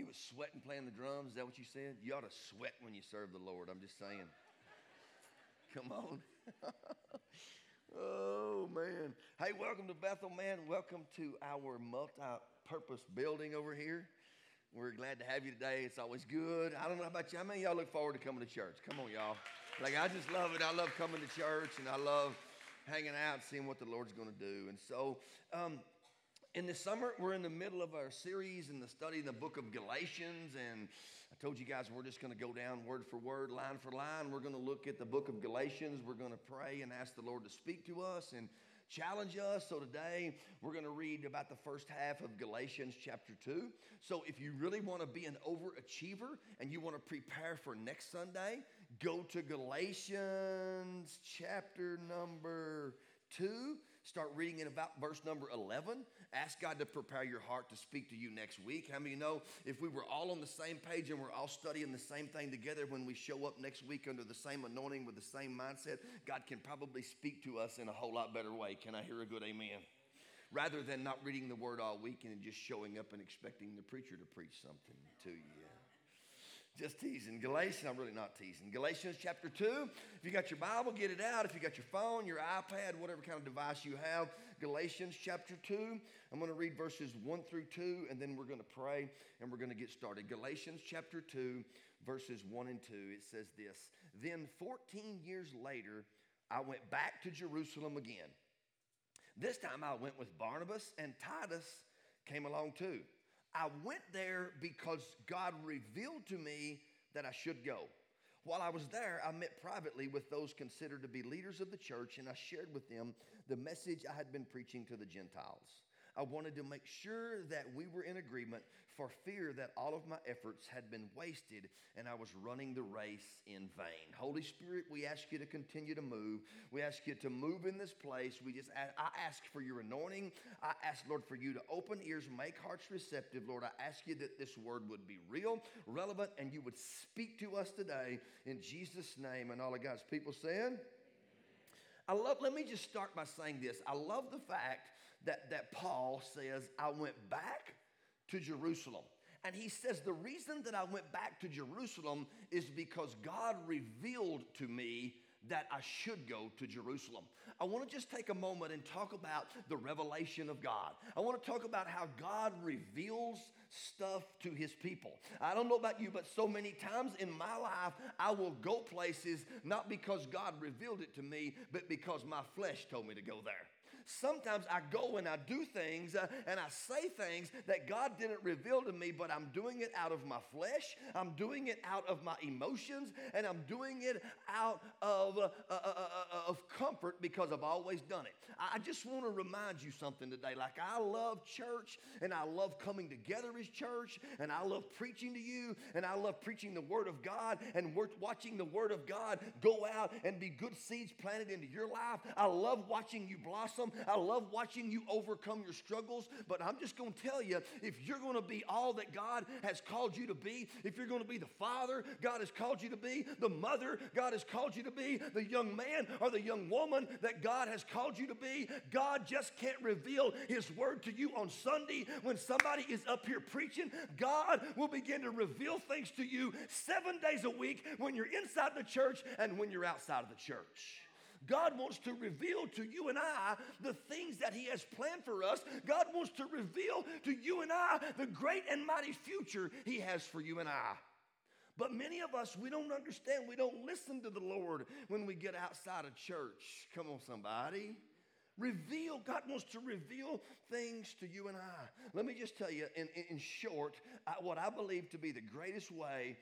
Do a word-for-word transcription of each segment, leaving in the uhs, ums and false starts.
was sweating playing the drums. Is that what you said? You ought to sweat when you serve the Lord. I'm just saying. Come on. Oh, man. Hey, welcome to Bethel, man. Welcome to our multi-purpose building over here. We're glad to have you today. It's always good. I don't know about you. How many of y'all look forward to coming to church? Come on, y'all. Like, I just love it. I love coming to church, and I love hanging out, seeing what the Lord's going to do. And so, um, in the summer, we're in the middle of our series in the study in the book of Galatians, and I told you guys we're just going to go down word for word, line for line. We're going to look at the book of Galatians. We're going to pray and ask the Lord to speak to us and challenge us. So today, we're going to read about the first half of Galatians chapter two. So if you really want to be an overachiever and you want to prepare for next Sunday, go to Galatians chapter number two. Start reading in about verse number eleven. Ask God to prepare your heart to speak to you next week. How many of you know if we were all on the same page and we're all studying the same thing together, when we show up next week under the same anointing with the same mindset, God can probably speak to us in a whole lot better way. Can I hear a good amen? Rather than not reading the word all week and just showing up and expecting the preacher to preach something to you. Just teasing. Galatians, I'm really not teasing. Galatians chapter two. If you got your Bible, get it out. If you got your phone, your iPad, whatever kind of device you have, Galatians chapter two. I'm going to read verses one through two, and then we're going to pray, and we're going to get started. Galatians chapter two, verses one and two. It says this: Then fourteen years later, I went back to Jerusalem again. This time I went with Barnabas, and Titus came along too. I went there because God revealed to me that I should go. While I was there, I met privately with those considered to be leaders of the church, and I shared with them the message I had been preaching to the Gentiles. I wanted to make sure that we were in agreement, for fear that all of my efforts had been wasted and I was running the race in vain. Holy Spirit, we ask you to continue to move. We ask you to move in this place. We just I ask for your anointing. I ask, Lord, for you to open ears, make hearts receptive. Lord, I ask you that this word would be real, relevant, and you would speak to us today in Jesus' name. And all of God's people saying, I love, let me just start by saying this. I love the fact that, that Paul says, I went back to Jerusalem. And he says, the reason that I went back to Jerusalem is because God revealed to me that I should go to Jerusalem. I want to just take a moment and talk about the revelation of God. I want to talk about how God reveals stuff to his people. I don't know about you, but so many times in my life, I will go places not because God revealed it to me, but because my flesh told me to go there. Sometimes I go and I do things uh, and I say things that God didn't reveal to me, but I'm doing it out of my flesh. I'm doing it out of my emotions, and I'm doing it out of, uh, uh, uh, uh, of comfort because I've always done it. I just want to remind you something today. Like, I love church, and I love coming together as church, and I love preaching to you, and I love preaching the Word of God, and we're watching the Word of God go out and be good seeds planted into your life. I love watching you blossom. I love watching you overcome your struggles, but I'm just going to tell you, if you're going to be all that God has called you to be, if you're going to be the father God has called you to be, the mother God has called you to be, the young man or the young woman that God has called you to be, God just can't reveal his word to you on Sunday when somebody is up here preaching. God will begin to reveal things to you seven days a week when you're inside the church and when you're outside of the church. God wants to reveal to you and I the things that he has planned for us. God wants to reveal to you and I the great and mighty future he has for you and I. But many of us, we don't understand. We don't listen to the Lord when we get outside of church. Come on, somebody. Reveal. God wants to reveal things to you and I. Let me just tell you in, in short, uh, what I believe to be the greatest way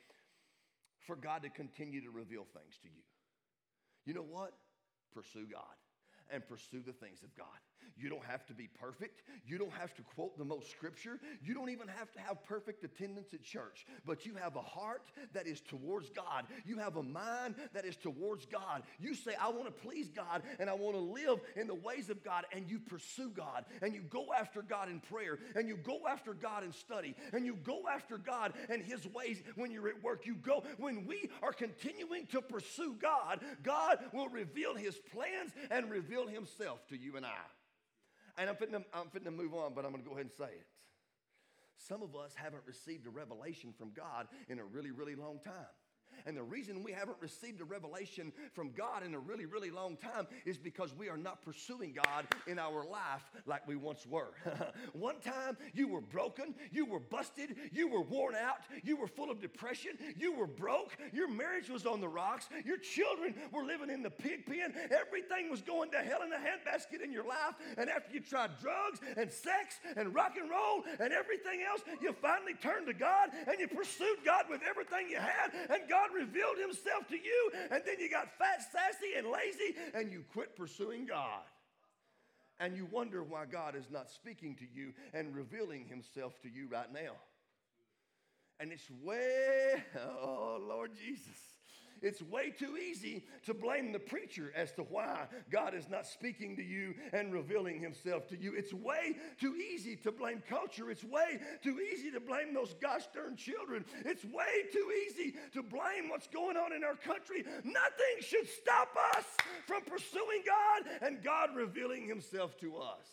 for God to continue to reveal things to you. You know what? Pursue God and pursue the things of God. You don't have to be perfect. You don't have to quote the most scripture. You don't even have to have perfect attendance at church. But you have a heart that is towards God. You have a mind that is towards God. You say, I want to please God and I want to live in the ways of God. And you pursue God. And you go after God in prayer. And you go after God in study. And you go after God and his ways when you're at work. You go. When we are continuing to pursue God, God will reveal his plans and reveal himself to you and I. And I'm fitting, to, I'm fitting to move on, but I'm going to go ahead and say it. Some of us haven't received a revelation from God in a really, really long time. And the reason we haven't received a revelation from God in a really, really long time is because we are not pursuing God in our life like we once were. One time you were broken, you were busted, you were worn out, you were full of depression, you were broke, your marriage was on the rocks, your children were living in the pig pen, everything was going to hell in a handbasket in your life. And after you tried drugs and sex and rock and roll and everything else, you finally turned to God and you pursued God with everything you had, and God revealed himself to you, and then you got fat, sassy, and lazy, and you quit pursuing God. And you wonder why God is not speaking to you and revealing himself to you right now. And it's way, oh Lord Jesus, it's way too easy to blame the preacher as to why God is not speaking to you and revealing himself to you. It's way too easy to blame culture. It's way too easy to blame those gosh darn children. It's way too easy to blame what's going on in our country. Nothing should stop us from pursuing God and God revealing himself to us.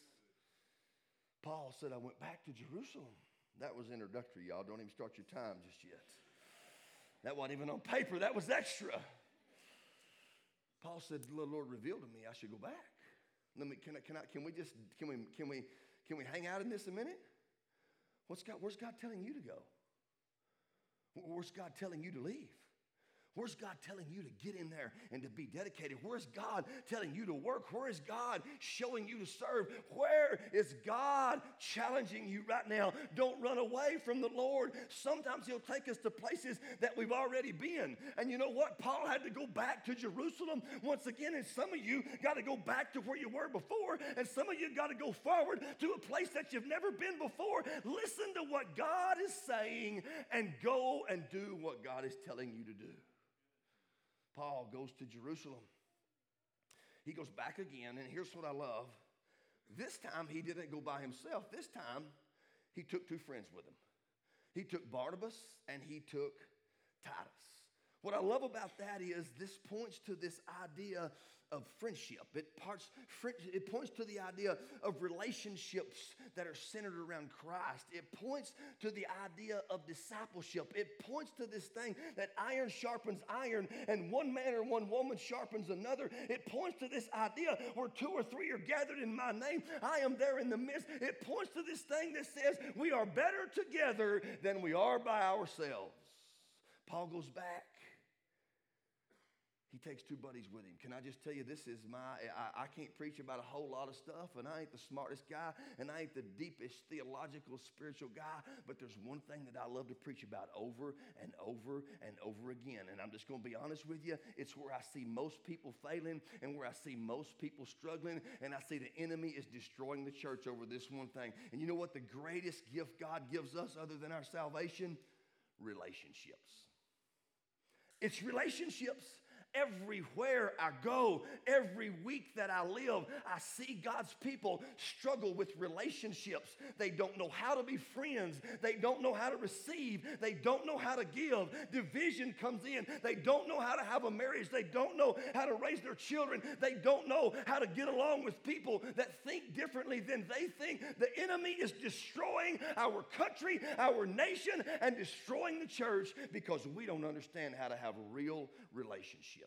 Paul said, I went back to Jerusalem. That was introductory, y'all. Don't even start your time just yet. That wasn't even on paper. That was extra. Paul said, the Lord revealed to me I should go back. Let me, can I, can I, can we just, can we, can we, can we hang out in this a minute? What's God, where's God telling you to go? Where's God telling you to leave? Where's God telling you to get in there and to be dedicated? Where's God telling you to work? Where is God showing you to serve? Where is God challenging you right now? Don't run away from the Lord. Sometimes he'll take us to places that we've already been. And you know what? Paul had to go back to Jerusalem once again, and some of you got to go back to where you were before, and some of you got to go forward to a place that you've never been before. Listen to what God is saying and go and do what God is telling you to do. Paul goes to Jerusalem. He goes back again, and here's what I love. This time, he didn't go by himself. This time, he took two friends with him. He took Barnabas, and he took Titus. What I love about that is this points to this idea of friendship. It, parts, it points to the idea of relationships that are centered around Christ. It points to the idea of discipleship. It points to this thing that iron sharpens iron, and one man or one woman sharpens another. It points to this idea where two or three are gathered in my name, I am there in the midst. It points to this thing that says we are better together than we are by ourselves. Paul goes back. He takes two buddies with him. Can I just tell you, this is my, I, I can't preach about a whole lot of stuff, and I ain't the smartest guy, and I ain't the deepest theological, spiritual guy, but there's one thing that I love to preach about over and over and over again, and I'm just going to be honest with you. It's where I see most people failing and where I see most people struggling, and I see the enemy is destroying the church over this one thing. And you know what the greatest gift God gives us other than our salvation? Relationships. It's relationships. Everywhere I go, every week that I live, I see God's people struggle with relationships. They don't know how to be friends. They don't know how to receive. They don't know how to give. Division comes in. They don't know how to have a marriage. They don't know how to raise their children. They don't know how to get along with people that think differently than they think. The enemy is destroying our country, our nation, and destroying the church because we don't understand how to have real relationships.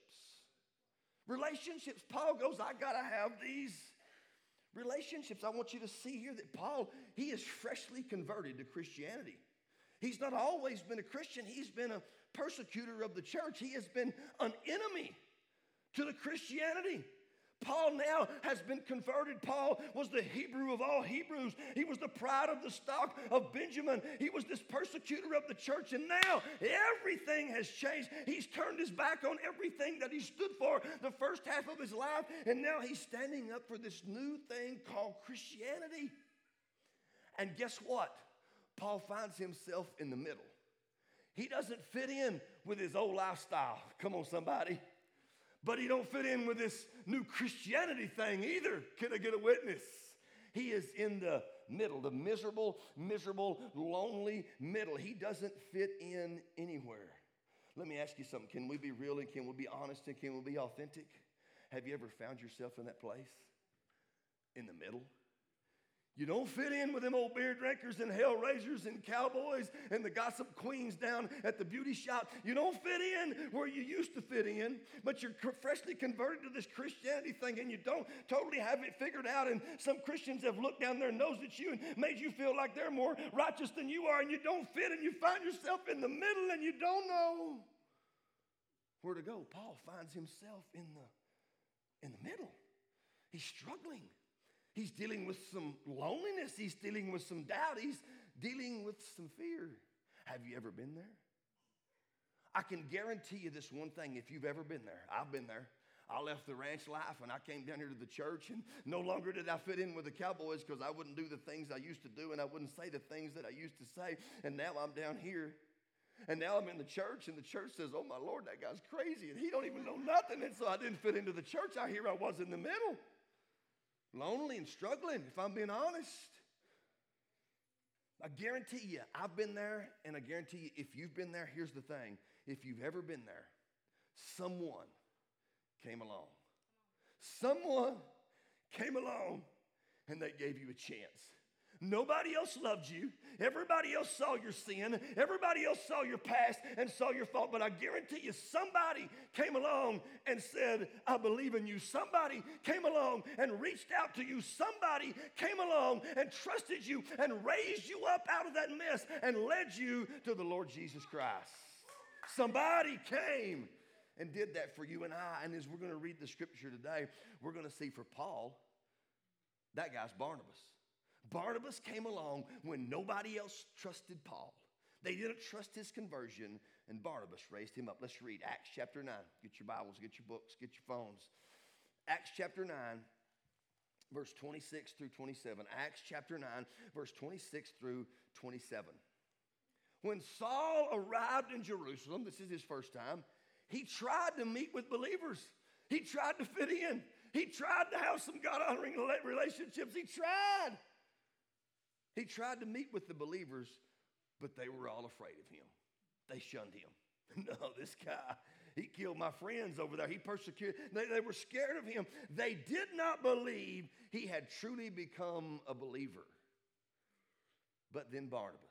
Relationships. Paul goes, I got to have these relationships. I want you to see here that Paul, he is freshly converted to Christianity. He's not always been a Christian. He's been a persecutor of the church. He has been an enemy to the Christianity. Paul now has been converted. Paul was the Hebrew of all Hebrews. He was the pride of the stock of Benjamin. He was this persecutor of the church, and now everything has changed. He's turned his back on everything that he stood for the first half of his life, and now he's standing up for this new thing called Christianity. And guess what? Paul finds himself in the middle. He doesn't fit in with his old lifestyle. Come on, somebody. But he don't fit in with this new Christianity thing either. Can I get a witness? He is in the middle, the miserable, miserable, lonely middle. He doesn't fit in anywhere. Let me ask you something. Can we be real and can we be honest and can we be authentic? Have you ever found yourself in that place? In the middle? You don't fit in with them old beer drinkers and hell raisers and cowboys and the gossip queens down at the beauty shop. You don't fit in where you used to fit in, but you're freshly converted to this Christianity thing and you don't totally have it figured out. And some Christians have looked down their nose at you and made you feel like they're more righteous than you are, and you don't fit, and you find yourself in the middle and you don't know where to go. Paul finds himself in the, in the middle. He's struggling. He's dealing with some loneliness. He's dealing with some doubt. He's dealing with some fear. Have you ever been there? I can guarantee you this one thing, if you've ever been there. I've been there. I left the ranch life and I came down here to the church, and no longer did I fit in with the cowboys because I wouldn't do the things I used to do and I wouldn't say the things that I used to say. And now I'm down here. And now I'm in the church, and the church says, oh, my Lord, that guy's crazy, and he don't even know nothing. And so I didn't fit into the church. I hear I was in the middle. Lonely and struggling, if I'm being honest. I guarantee you, I've been there, and I guarantee you, if you've been there, here's the thing. If you've ever been there, someone came along. Someone came along, and they gave you a chance. Nobody else loved you. Everybody else saw your sin. Everybody else saw your past and saw your fault. But I guarantee you, somebody came along and said, I believe in you. Somebody came along and reached out to you. Somebody came along and trusted you and raised you up out of that mess and led you to the Lord Jesus Christ. Somebody came and did that for you and I. And as we're going to read the scripture today, we're going to see for Paul, that guy's Barnabas. Barnabas came along when nobody else trusted Paul. They didn't trust his conversion, and Barnabas raised him up. Let's read Acts chapter nine. Get your Bibles, get your books, get your phones. Acts chapter nine, verse twenty-six through twenty-seven. Acts chapter nine, verse twenty-six through twenty-seven. When Saul arrived in Jerusalem, this is his first time, he tried to meet with believers. He tried to fit in. He tried to have some God-honoring relationships. He tried. He tried to meet with the believers, but they were all afraid of him. They shunned him. No, this guy, he killed my friends over there. He persecuted. They, they were scared of him. They did not believe he had truly become a believer. But then Barnabas,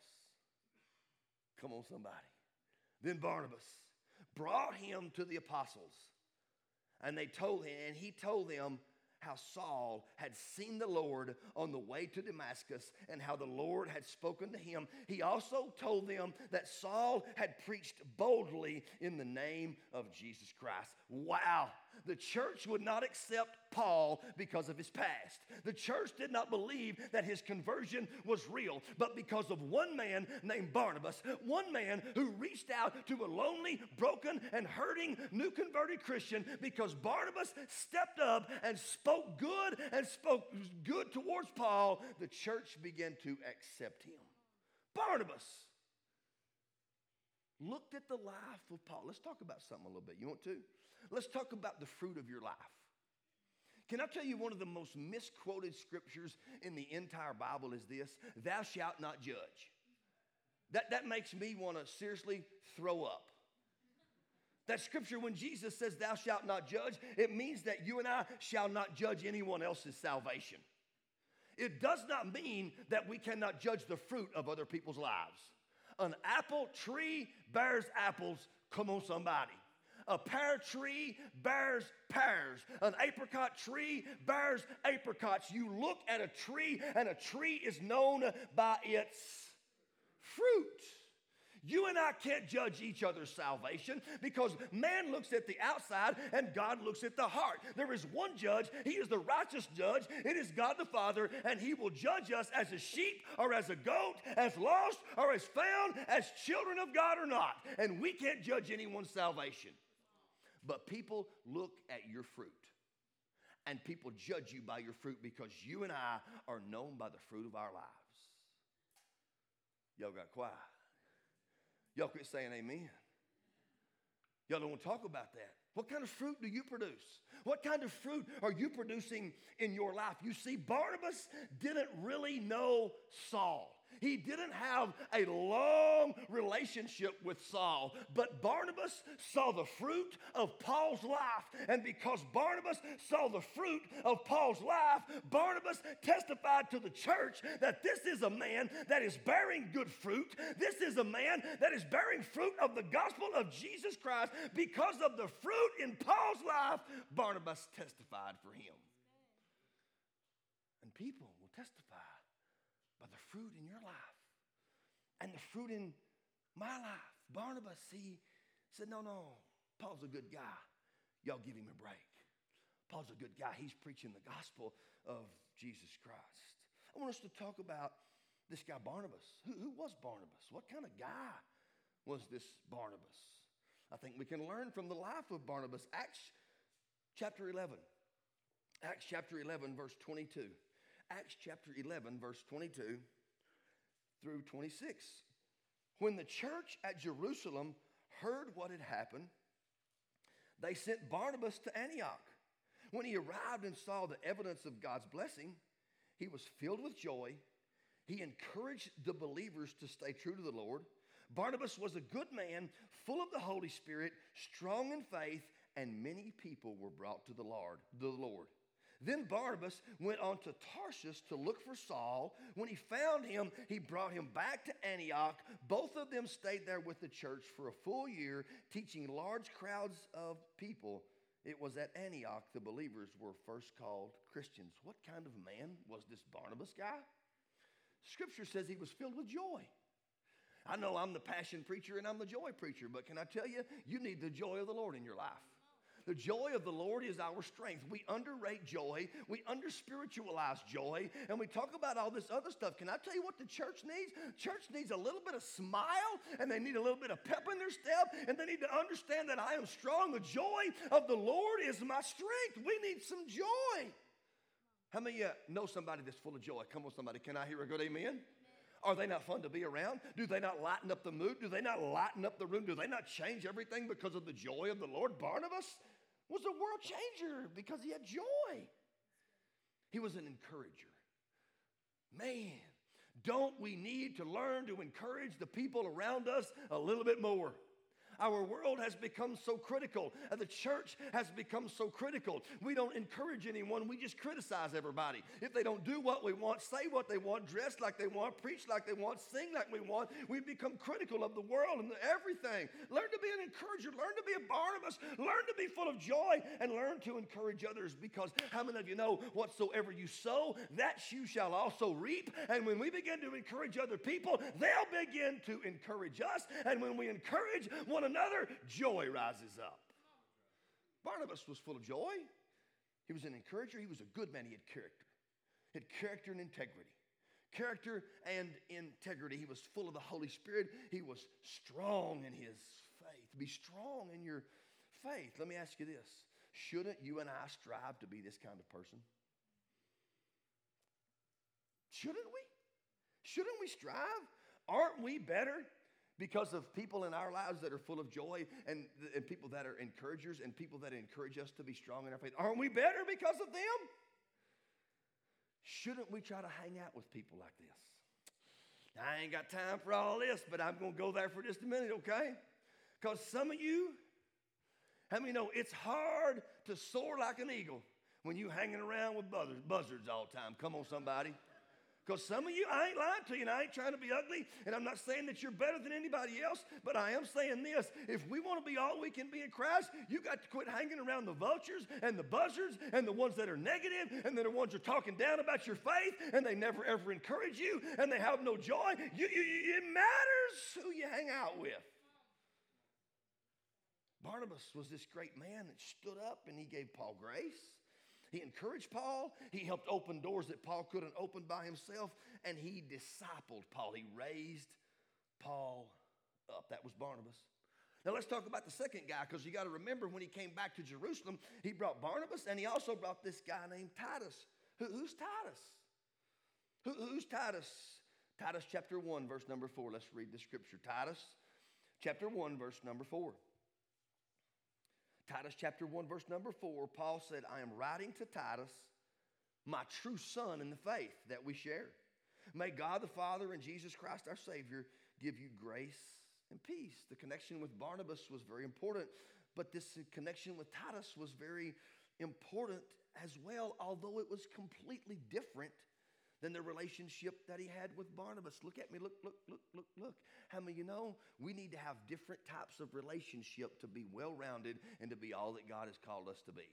come on somebody, then Barnabas brought him to the apostles, and they told him, and he told them how Saul had seen the Lord on the way to Damascus and how the Lord had spoken to him. He also told them that Saul had preached boldly in the name of Jesus Christ. Wow. The church would not accept Paul because of his past. The church did not believe that his conversion was real, but because of one man named Barnabas, one man who reached out to a lonely, broken, and hurting new converted Christian, because Barnabas stepped up and spoke good and spoke good towards Paul, the church began to accept him. Barnabas looked at the life of Paul. Let's talk about something a little bit. You want to? Let's talk about the fruit of your life. Can I tell you one of the most misquoted scriptures in the entire Bible is this: thou shalt not judge. That, that makes me want to seriously throw up. That scripture, when Jesus says thou shalt not judge, it means that you and I shall not judge anyone else's salvation. It does not mean that we cannot judge the fruit of other people's lives. An apple tree bears apples. Come on, somebody. A pear tree bears pears. An apricot tree bears apricots. You look at a tree, and a tree is known by its fruit. You and I can't judge each other's salvation because man looks at the outside and God looks at the heart. There is one judge. He is the righteous judge. It is God the Father, and he will judge us as a sheep or as a goat, as lost or as found, as children of God or not. And we can't judge anyone's salvation. But people look at your fruit, and people judge you by your fruit because you and I are known by the fruit of our lives. Y'all got quiet. Y'all quit saying amen. Y'all don't want to talk about that. What kind of fruit do you produce? What kind of fruit are you producing in your life? You see, Barnabas didn't really know Saul. He didn't have a long relationship with Saul, but Barnabas saw the fruit of Paul's life. And because Barnabas saw the fruit of Paul's life, Barnabas testified to the church that this is a man that is bearing good fruit. This is a man that is bearing fruit of the gospel of Jesus Christ. Because of the fruit in Paul's life, Barnabas testified for him. And people will testify by the fruit in your life and the fruit in my life. Barnabas, he said, no, no, Paul's a good guy. Y'all give him a break. Paul's a good guy. He's preaching the gospel of Jesus Christ. I want us to talk about this guy Barnabas. Who, who was Barnabas? What kind of guy was this Barnabas? I think we can learn from the life of Barnabas. Acts chapter eleven. Acts chapter eleven, verse twenty-two. Acts chapter eleven, verse twenty-two through twenty-six. When the church at Jerusalem heard what had happened, they sent Barnabas to Antioch. When he arrived and saw the evidence of God's blessing, he was filled with joy. He encouraged the believers to stay true to the Lord. Barnabas was a good man, full of the Holy Spirit, strong in faith, and many people were brought to the Lord. The Lord. Then Barnabas went on to Tarshish to look for Saul. When he found him, he brought him back to Antioch. Both of them stayed there with the church for a full year, teaching large crowds of people. It was at Antioch the believers were first called Christians. What kind of man was this Barnabas guy? Scripture says he was filled with joy. I know I'm the passion preacher and I'm the joy preacher, but can I tell you, you need the joy of the Lord in your life. The joy of the Lord is our strength. We underrate joy. We under-spiritualize joy. And we talk about all this other stuff. Can I tell you what the church needs? Church needs a little bit of smile, and they need a little bit of pep in their step, and they need to understand that I am strong. The joy of the Lord is my strength. We need some joy. How many of you know somebody that's full of joy? Come on, somebody. Can I hear a good amen? Are they not fun to be around? Do they not lighten up the mood? Do they not lighten up the room? Do they not change everything because of the joy of the Lord? Barnabas was a world changer because he had joy. He was an encourager. Man, don't we need to learn to encourage the people around us a little bit more? Our world has become so critical, and the church has become so critical. We don't encourage anyone. We just criticize everybody. If they don't do what we want, say what they want, dress like they want, preach like they want, sing like we want, we become critical of the world and everything. Learn to be an encourager. Learn to be a Barnabas. Learn to be full of joy, and learn to encourage others, because how many of you know whatsoever you sow, that you shall also reap? And when we begin to encourage other people, they'll begin to encourage us. And when we encourage one another, joy rises up. Barnabas was full of joy. He was an encourager. He was a good man. He had character. He had character and integrity. Character and integrity. He was full of the Holy Spirit. He was strong in his faith. Be strong in your faith. Let me ask you this. Shouldn't you and I strive to be this kind of person? Shouldn't we? Shouldn't we strive? Aren't we better because of people in our lives that are full of joy, and, and people that are encouragers, and people that encourage us to be strong in our faith? Aren't we better because of them? Shouldn't we try to hang out with people like this? I ain't got time for all this, but I'm going to go there for just a minute, okay? Because some of you, how many know it's hard to soar like an eagle when you hanging around with buzzards, buzzards all the time? Come on, somebody. Because some of you, I ain't lying to you, and I ain't trying to be ugly, and I'm not saying that you're better than anybody else, but I am saying this. If we want to be all we can be in Christ, you got to quit hanging around the vultures and the buzzards and the ones that are negative, and they're the ones that are talking down about your faith, and they never ever encourage you, and they have no joy. You, you, you, it matters who you hang out with. Barnabas was this great man that stood up, and he gave Paul grace. He encouraged Paul. He helped open doors that Paul couldn't open by himself. And he discipled Paul. He raised Paul up. That was Barnabas. Now let's talk about the second guy, because you got to remember when he came back to Jerusalem, he brought Barnabas, and he also brought this guy named Titus. Who, who's Titus? Who, who's Titus? Titus chapter one, verse number four. Let's read the scripture. Titus chapter one, verse number four. Titus chapter one, verse number four, Paul said, I am writing to Titus, my true son in the faith that we share. May God the Father and Jesus Christ our Savior give you grace and peace. The connection with Barnabas was very important, but this connection with Titus was very important as well, although it was completely different than the relationship that he had with Barnabas. Look at me, look, look, look, look, look. How many of you know we need to have different types of relationship to be well-rounded and to be all that God has called us to be?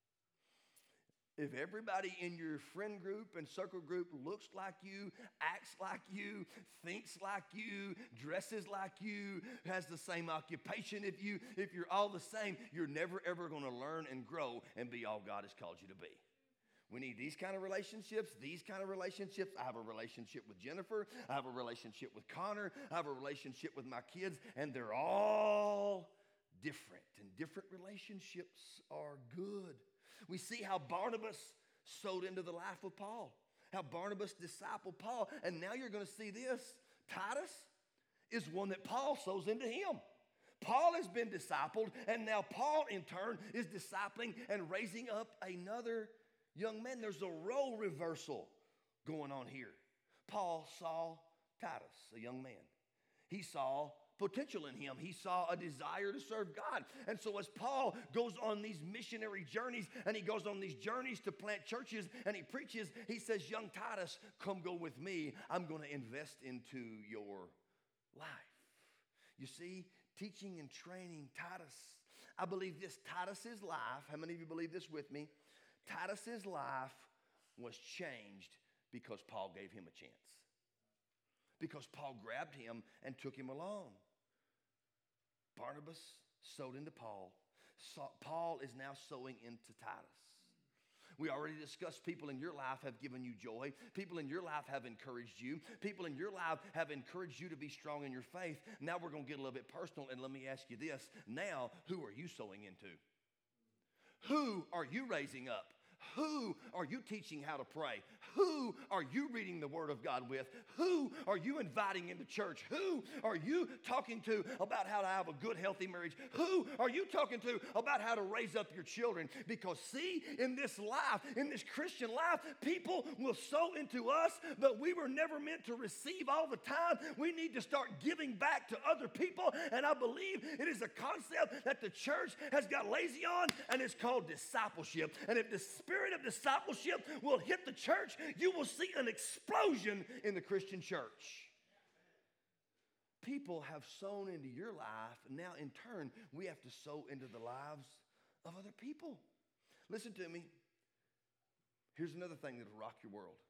If everybody in your friend group and circle group looks like you, acts like you, thinks like you, dresses like you, has the same occupation if you, if you're all the same, you're never ever going to learn and grow and be all God has called you to be. We need these kind of relationships, these kind of relationships. I have a relationship with Jennifer. I have a relationship with Connor. I have a relationship with my kids, and they're all different. And different relationships are good. We see how Barnabas sowed into the life of Paul, how Barnabas discipled Paul. And now you're going to see this. Titus is one that Paul sows into him. Paul has been discipled, and now Paul in turn is discipling and raising up another young man. There's a role reversal going on here. Paul saw Titus, a young man. He saw potential in him. He saw a desire to serve God. And so as Paul goes on these missionary journeys, and he goes on these journeys to plant churches, and he preaches, he says, young Titus, come go with me. I'm going to invest into your life. You see, teaching and training Titus. I believe this, Titus's life, how many of you believe this with me? Titus's life was changed because Paul gave him a chance. Because Paul grabbed him and took him along. Barnabas sowed into Paul. So Paul is now sowing into Titus. We already discussed people in your life have given you joy. People in your life have encouraged you. People in your life have encouraged you to be strong in your faith. Now we're going to get a little bit personal, and let me ask you this. Now, who are you sowing into? Who are you raising up? Who are you teaching how to pray? Who are you reading the Word of God with? Who are you inviting into church? Who are you talking to about how to have a good, healthy marriage? Who are you talking to about how to raise up your children? Because see, in this life, in this Christian life, people will sow into us, but we were never meant to receive all the time. We need to start giving back to other people, and I believe it is a concept that the church has got lazy on, and it's called discipleship. And if the spirit of discipleship will hit the church, you will see an explosion in the Christian church. People have sown into your life. Now, in turn, we have to sow into the lives of other people. Listen to me. Here's another thing that'll rock your world.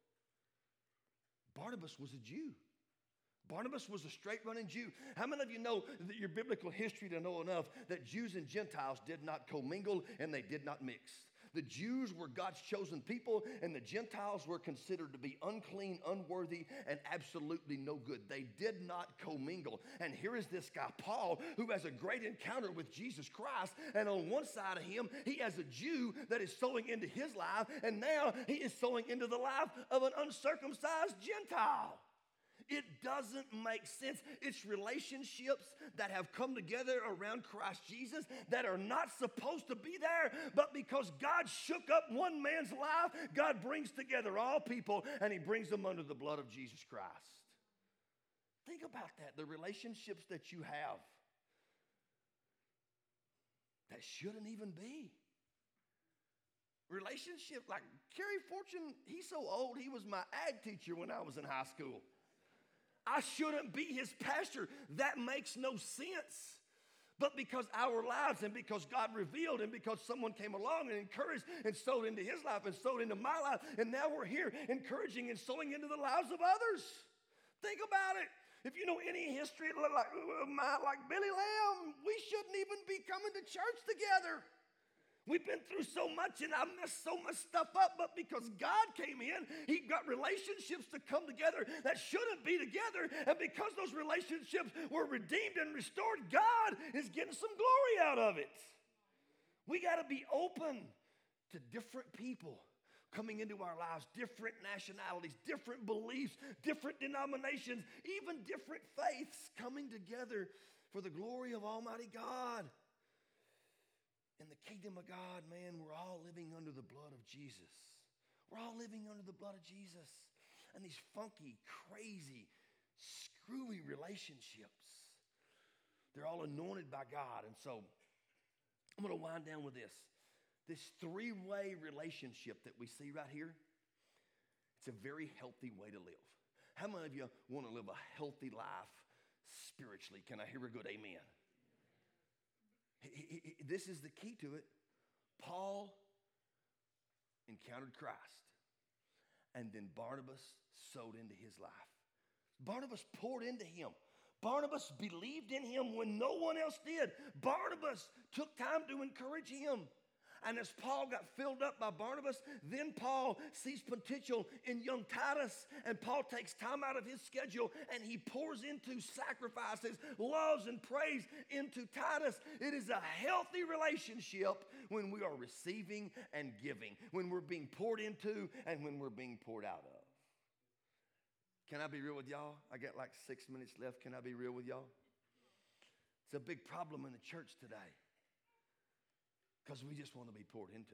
Barnabas was a Jew. Barnabas was a straight-running Jew. How many of you know that your biblical history to know enough that Jews and Gentiles did not commingle and they did not mix? The Jews were God's chosen people, and the Gentiles were considered to be unclean, unworthy, and absolutely no good. They did not commingle. And here is this guy, Paul, who has a great encounter with Jesus Christ. And on one side of him, he has a Jew that is sowing into his life, and now he is sowing into the life of an uncircumcised Gentile. It doesn't make sense. It's relationships that have come together around Christ Jesus that are not supposed to be there, but because God shook up one man's life, God brings together all people, and he brings them under the blood of Jesus Christ. Think about that, the relationships that you have that shouldn't even be. Relationship, like Kerry Fortune, he's so old, he was my ag teacher when I was in high school. I shouldn't be his pastor. That makes no sense. But because our lives and because God revealed and because someone came along and encouraged and sowed into his life and sowed into my life, and now we're here encouraging and sowing into the lives of others. Think about it. If you know any history like, like Billy Lamb, we shouldn't even be coming to church together. We've been through so much, and I messed so much stuff up, but because God came in, he got relationships to come together that shouldn't be together, and because those relationships were redeemed and restored, God is getting some glory out of it. We got to be open to different people coming into our lives, different nationalities, different beliefs, different denominations, even different faiths coming together for the glory of Almighty God. In the kingdom of God, man, we're all living under the blood of Jesus. We're all living under the blood of Jesus. and these funky, crazy, screwy relationships. They're all anointed by God. And so I'm going to wind down with this. This three-way relationship that we see right here, it's a very healthy way to live. How many of you want to live a healthy life spiritually? Can I hear a good amen? He, he, he, this is the key to it. Paul encountered Christ, and then Barnabas sowed into his life. Barnabas poured into him. Barnabas believed in him when no one else did. Barnabas took time to encourage him. And as Paul got filled up by Barnabas, then Paul sees potential in young Titus, and Paul takes time out of his schedule and he pours into sacrifices, loves, and praise into Titus. It is a healthy relationship when we are receiving and giving, when we're being poured into and when we're being poured out of. Can I be real with y'all? I got like six minutes left. Can I be real with y'all? It's a big problem in the church today because we just want to be poured into.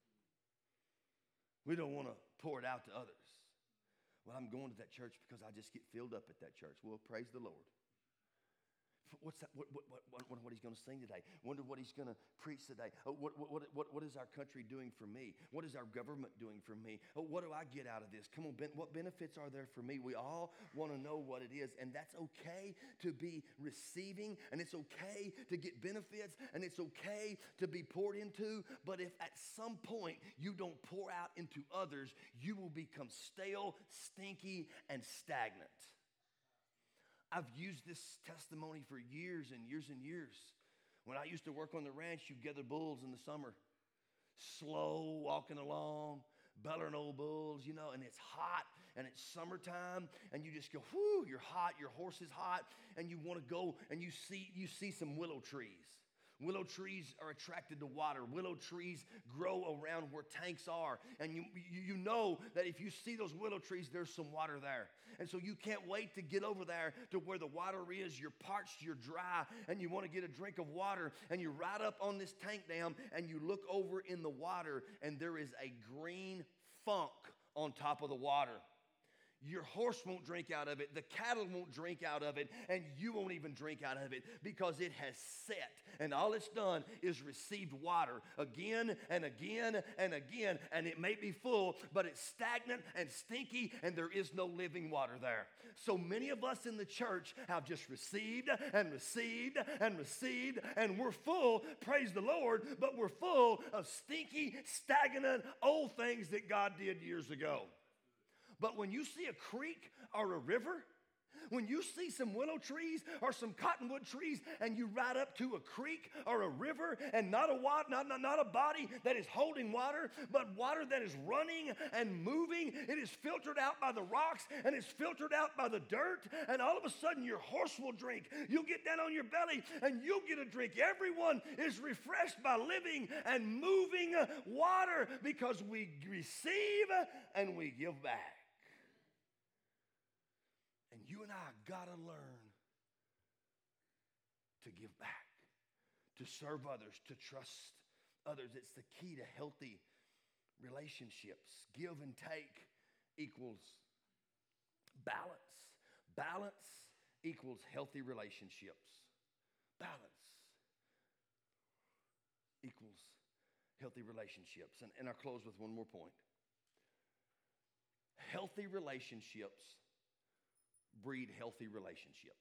We don't want to pour it out to others. Well, I'm going to that church because I just get filled up at that church. Well, praise the Lord. What's that? What, what, what, what, what he's going to sing today? Wonder what he's going to preach today. Oh, what, what, what, what is our country doing for me? What is our government doing for me? Oh, what do I get out of this? Come on, ben, what benefits are there for me? We all want to know what it is, and that's okay to be receiving, and it's okay to get benefits, and it's okay to be poured into, but if at some point you don't pour out into others, you will become stale, stinky, and stagnant. I've used this testimony for years and years and years. When I used to work on the ranch, you gather bulls in the summer, slow walking along, bellering old bulls, you know, and it's hot and it's summertime, and you just go, whoo, you're hot, your horse is hot, and you want to go and you see you see some willow trees. Willow trees are attracted to water. Willow trees grow around where tanks are. And you, you, you know that if you see those willow trees, there's some water there. And so you can't wait to get over there to where the water is. You're parched, you're dry, and you want to get a drink of water. And you ride up on this tank dam, and you look over in the water, and there is a green funk on top of the water. Your horse won't drink out of it. The cattle won't drink out of it. And you won't even drink out of it because it has set. And all it's done is received water again and again and again. And it may be full, but it's stagnant and stinky, and there is no living water there. So many of us in the church have just received and received and received, and we're full, praise the Lord, but we're full of stinky, stagnant, old things that God did years ago. But when you see a creek or a river, when you see some willow trees or some cottonwood trees, and you ride up to a creek or a river, and not a water, not, not, not a body that is holding water, but water that is running and moving, it is filtered out by the rocks, and it's filtered out by the dirt, and all of a sudden your horse will drink. You'll get down on your belly, and you'll get a drink. Everyone is refreshed by living and moving water because we receive and we give back. And you and I got to learn to give back, to serve others, to trust others. It's the key to healthy relationships. Give and take equals balance. Balance equals healthy relationships. Balance equals healthy relationships. And, and I'll close with one more point. Healthy relationships breed healthy relationships.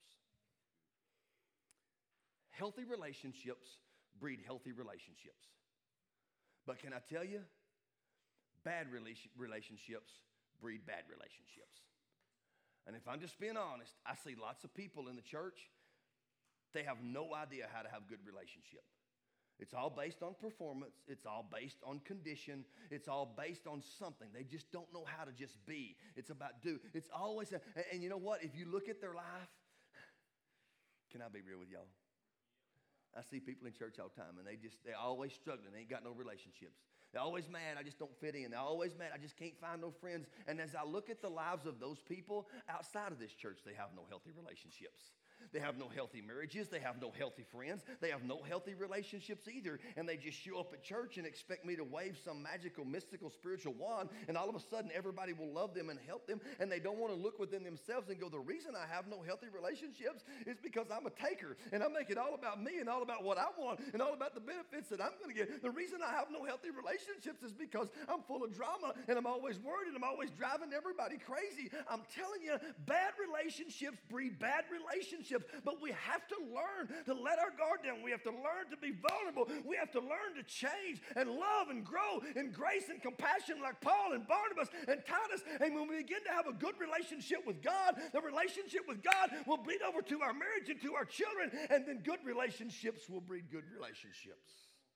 Healthy relationships breed healthy relationships. But can I tell you, bad relationships breed bad relationships. And if I'm just being honest, I see lots of people in the church, they have no idea how to have good relationship. It's all based on performance. It's all based on condition. It's all based on something. They just don't know how to just be. It's about do. It's always, a, and, and you know what? If you look at their life, can I be real with y'all? I see people in church all the time, and they just, they're always struggling. They ain't got no relationships. They're always mad, I just don't fit in. They're always mad, I just can't find no friends. And as I look at the lives of those people outside of this church, they have no healthy relationships. They have no healthy marriages. They have no healthy friends. They have no healthy relationships either. And they just show up at church and expect me to wave some magical, mystical, spiritual wand, and all of a sudden everybody will love them and help them, and they don't want to look within themselves and go, the reason I have no healthy relationships is because I'm a taker, and I make it all about me and all about what I want and all about the benefits that I'm going to get. The reason I have no healthy relationships is because I'm full of drama, and I'm always worried, and I'm always driving everybody crazy. I'm telling you, bad relationships breed bad relationships, but we have to learn to let our guard down. We have to learn to be vulnerable. We have to learn to change and love and grow in grace and compassion like Paul and Barnabas and Titus. And when we begin to have a good relationship with God, the relationship with God will bleed over to our marriage and to our children, and then good relationships will breed good relationships.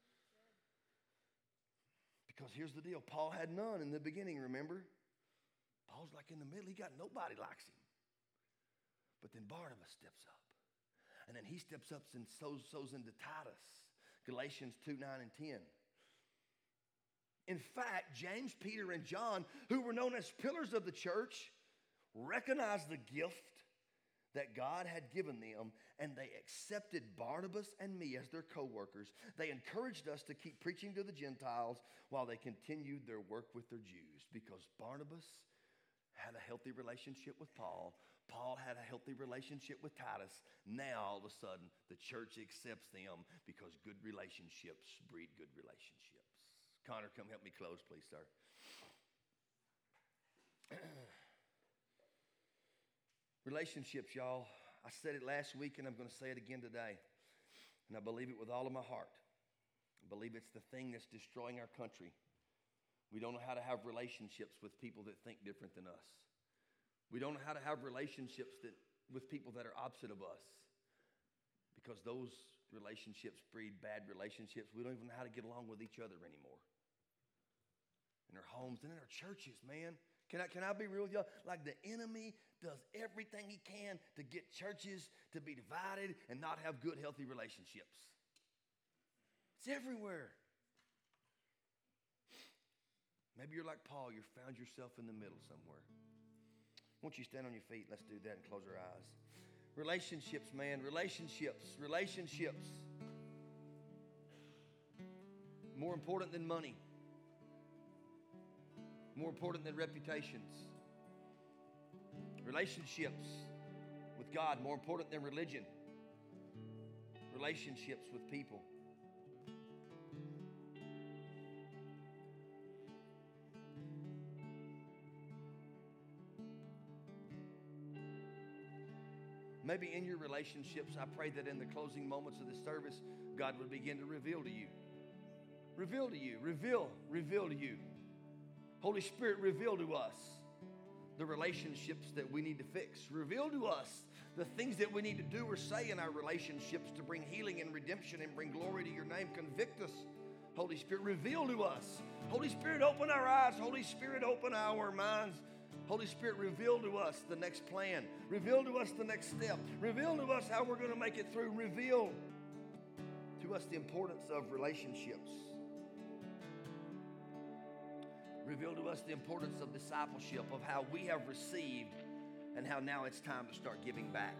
Because here's the deal. Paul had none in the beginning, remember? Paul's like in the middle. He got nobody likes him. But then Barnabas steps up. And then he steps up and sows, sows into Titus. Galatians two, nine, and ten. In fact, James, Peter, and John, who were known as pillars of the church, recognized the gift that God had given them, and they accepted Barnabas and me as their co-workers. They encouraged us to keep preaching to the Gentiles while they continued their work with their Jews, because Barnabas had a healthy relationship with Paul. Paul had a healthy relationship with Titus. Now, all of a sudden, the church accepts them because good relationships breed good relationships. Connor, come help me close, please, sir. Relationships, y'all. I said it last week, and I'm going to say it again today. And I believe it with all of my heart. I believe it's the thing that's destroying our country. We don't know how to have relationships with people that think different than us. We don't know how to have relationships that, with people that are opposite of us, because those relationships breed bad relationships. We don't even know how to get along with each other anymore. In our homes and in our churches, man. Can I, can I be real with y'all? Like, the enemy does everything he can to get churches to be divided and not have good, healthy relationships. It's everywhere. Maybe you're like Paul. You found yourself in the middle somewhere. Won't you stand on your feet? Let's do that and close our eyes. Relationships, man. Relationships. Relationships. More important than money. More important than reputations. Relationships with God, more important than religion. Relationships with people. Maybe in your relationships, I pray that in the closing moments of this service, God would begin to reveal to you. Reveal to you. Reveal. Reveal to you. Holy Spirit, reveal to us the relationships that we need to fix. Reveal to us the things that we need to do or say in our relationships to bring healing and redemption and bring glory to your name. Convict us, Holy Spirit. Reveal to us. Holy Spirit, open our eyes. Holy Spirit, open our minds. Holy Spirit, reveal to us the next plan. Reveal to us the next step. Reveal to us how we're going to make it through. Reveal to us the importance of relationships. Reveal to us the importance of discipleship, of how we have received and how now it's time to start giving back.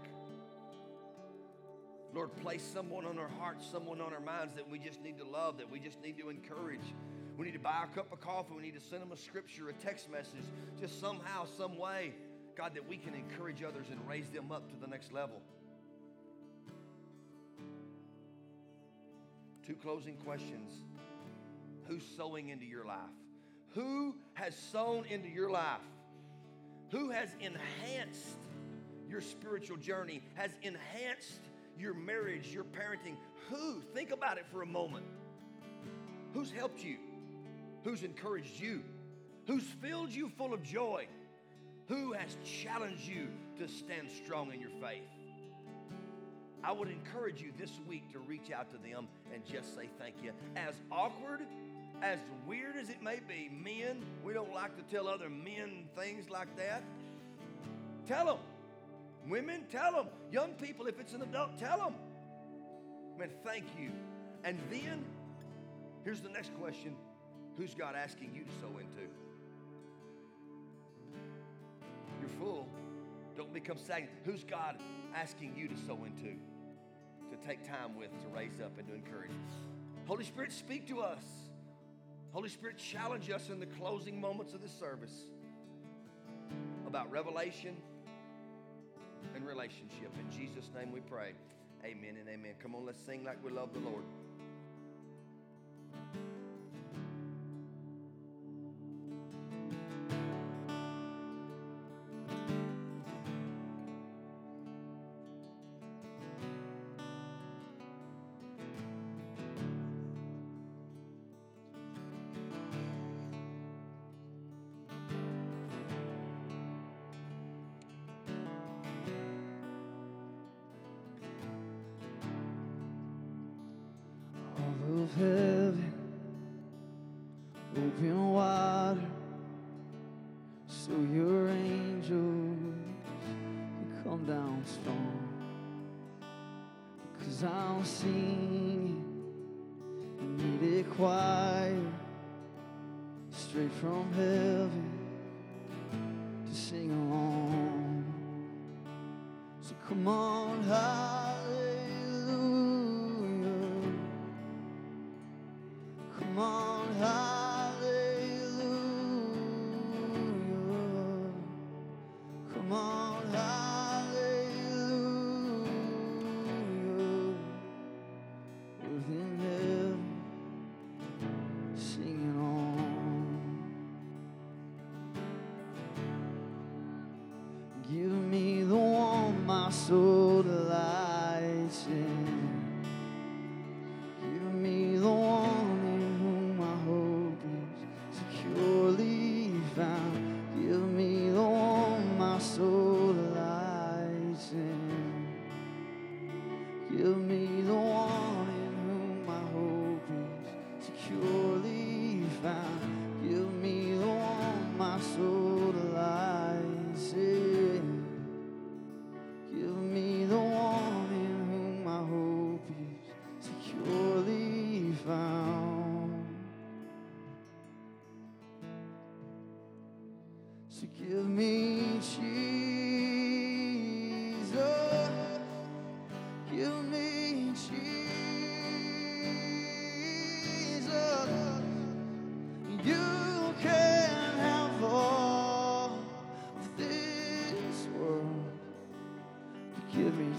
Lord, place someone on our hearts, someone on our minds that we just need to love, that we just need to encourage. We need to buy a cup of coffee. We need to send them a scripture, a text message, just somehow, some way, God, that we can encourage others and raise them up to the next level. Two closing questions. Who's sowing into your life? Who has sown into your life? Who has enhanced your spiritual journey, has enhanced your marriage, your parenting? Who? Think about it for a moment. Who's helped you? Who's encouraged you? Who's filled you full of joy? Who has challenged you to stand strong in your faith? I would encourage you this week to reach out to them and just say thank you. As awkward, as weird as it may be, men, we don't like to tell other men things like that. Tell them. Women, tell them. Young people, if it's an adult, tell them. Man, thank you. And then, here's the next question. Who's God asking you to sow into? You're full. Don't become stagnant. Who's God asking you to sow into, to take time with, to raise up and to encourage? Holy Spirit, speak to us. Holy Spirit, challenge us in the closing moments of this service about revelation and relationship. In Jesus' name we pray. Amen and amen. Come on, let's sing like we love the Lord. Of heaven, open water, so your angels can come down strong. 'Cause I'm singing in needed choir, straight from heaven to sing along. So come on, hallelujah. Come on, hallelujah. Come on, hallelujah. Within heaven, singing on. Give me the one my soul delights in. Give me the one in whom my hope is securely found. Give me the one my soul delights in. Give me the one in whom my hope is securely found. Give me the one my soul delights in. Give me the one in whom my hope is securely found. So give me Jesus, give me Jesus. You can have all of this world. Give me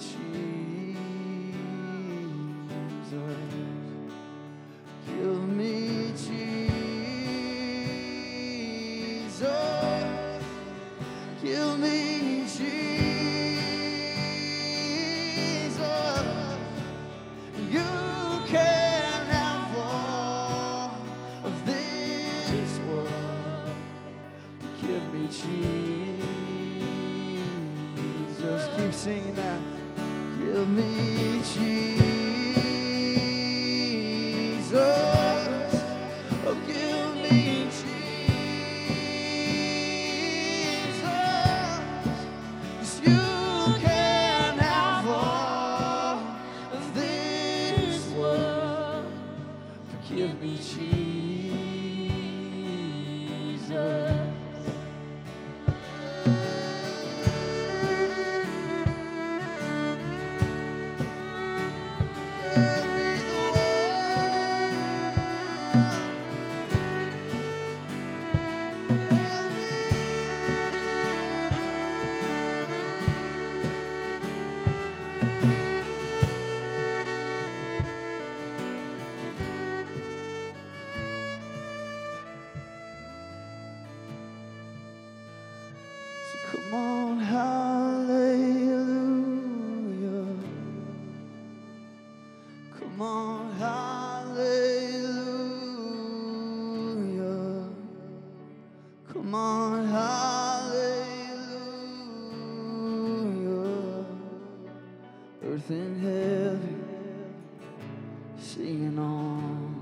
Jesus. Give me Jesus. Give me Jesus. You can have all of this world. Give me Jesus. Keep singing that. Give me Jesus. Oh, give me Jesus. 'Cause you can have all of this world. Give me Jesus. So come on, hallelujah. Come on, hallelujah. Come on, hallelujah. Earth and heaven singing on.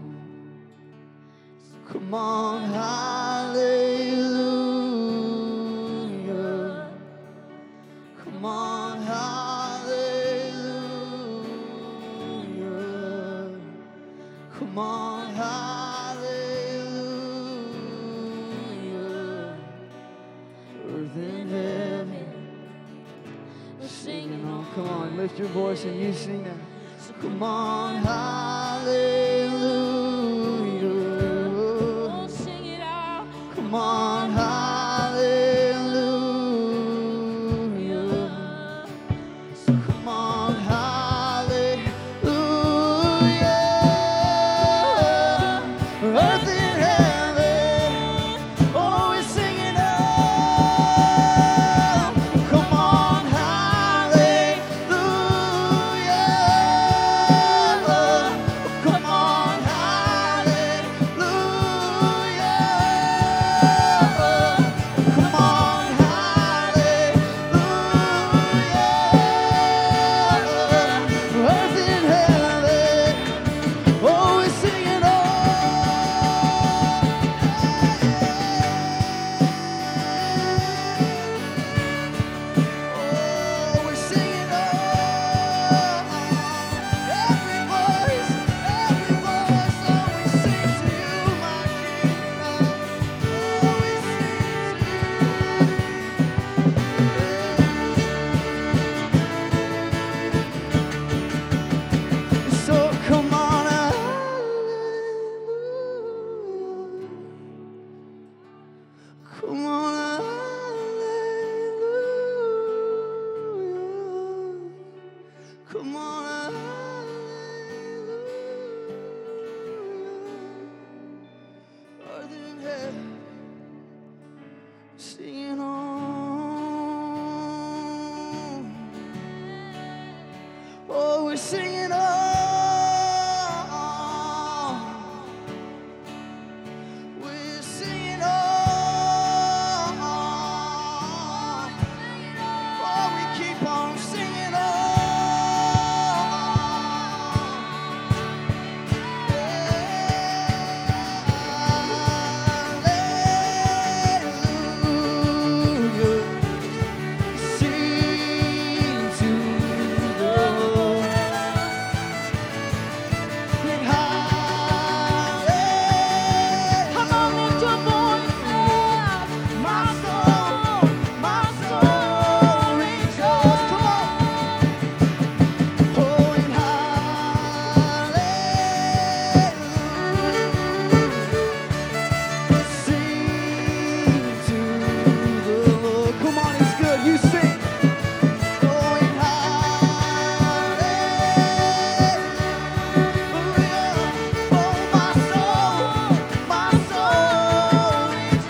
Come on, hallelujah. Come on, hallelujah. Come on, hallelujah. Earth and heaven singing on. Come on, lift your voice and you sing that. So come on, hallelujah. Oh, sing it out. Come on, hallelujah. So come on, hallelujah. Earth and heaven, oh, we're singing out. Come on, hallelujah. Come on, hallelujah. Come on, hallelujah. Earth and heaven, oh, we're singing on. Oh, we're singing on. Every voice, every voice, oh, we sing to you, my King. Oh, we sing to you. So come on, hallelujah. Come on, hallelujah. Come on, hallelujah. Earth and heaven, singing on. Oh, we're singing on. We're singing on. Oh, we keep on singing on. Hallelujah. Sing to the Lord. And hallelujah. Come on, lift your voices. My soul, my soul rejoices. Come on. Oh, and hallelujah. Sing to the Lord. Come on, it's good. You sing. Oh, and hallelujah. Oh, my soul, my soul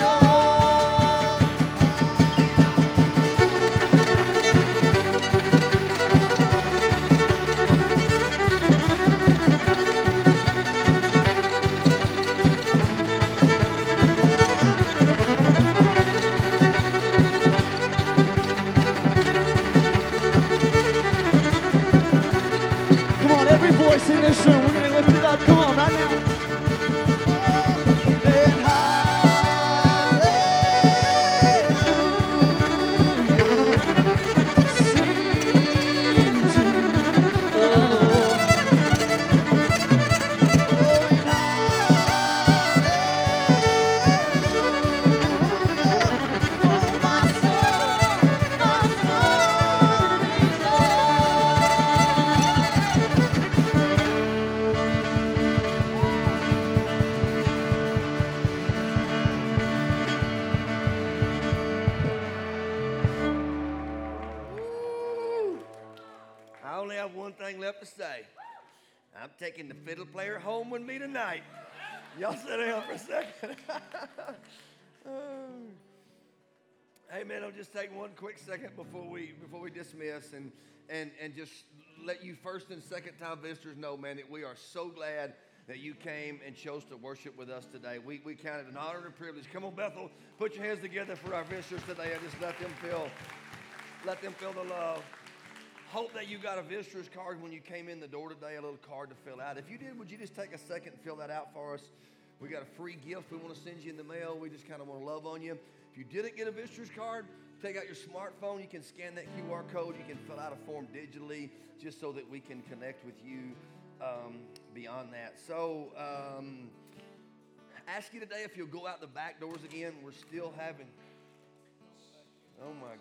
Come on, every voice in this room, we're going to lift it up. Come on, right now. And hallelujah. Sing to the Lord. Oh, and hallelujah. Oh, my soul, my I only have one thing left to say. I'm taking the fiddle player home with me tonight. Y'all sit down for a second. Hey man, I'll just take one quick second before we before we dismiss and and and just let you first and second time visitors know, man, that we are so glad that you came and chose to worship with us today. We we count it an honor and a privilege. Come on, Bethel, put your hands together for our visitors today and just let them feel let them feel the love. Hope that you got a visitor's card when you came in the door today, a little card to fill out. If you did, would you just take a second and fill that out for us? We got a free gift we want to send you in the mail. We just kind of want to love on you. If you didn't get a visitor's card, take out your smartphone. You can scan that Q R code. You can fill out a form digitally just so that we can connect with you um, beyond that. So um, ask you today if you'll go out the back doors again. We're still having, oh my